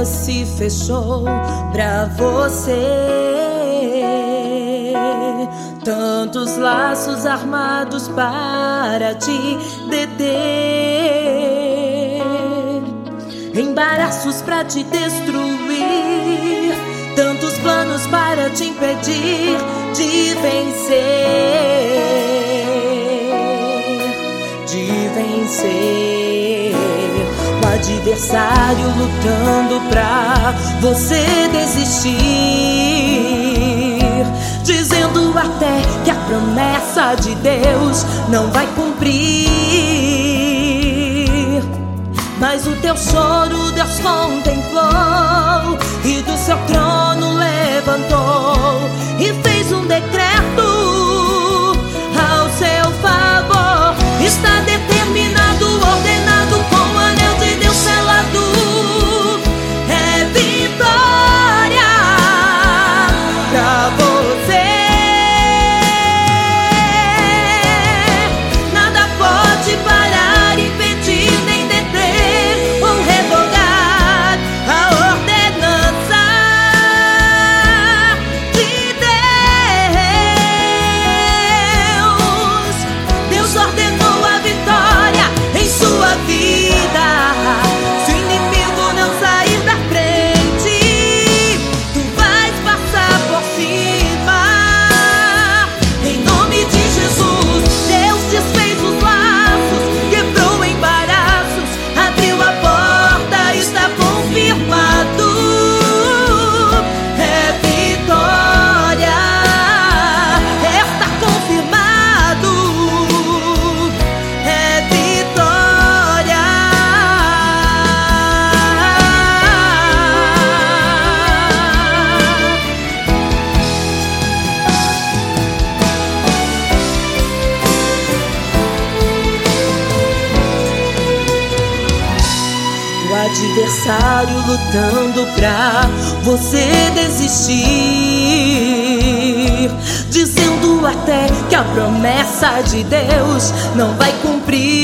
porta se fechou pra você. Tantos laços armados para te deter, embaraços pra te destruir, tantos planos para te impedir de vencer, de vencer. O adversário lutando pra você desistir, dizendo até que a promessa de Deus não vai cumprir. Mas o teu choro Deus contemplou e do seu trono levantou e fez um decreto ao seu favor. Está determinado, ordenado, com o anel de Deus selado. É vitória pra você. Nada pode parar, impedir, nem deter ou revogar a ordenança de Deus. Deus ordenou a vitória em sua vida. Se o inimigo não sair da frente, tu vais passar por cima. Em nome de Jesus, Deus desfez os laços, quebrou embaraços, abriu a porta, está confirmado. É vitória, está confirmado. É vitória. O adversário lutando pra você desistir, dizendo até que a promessa de Deus não vai cumprir.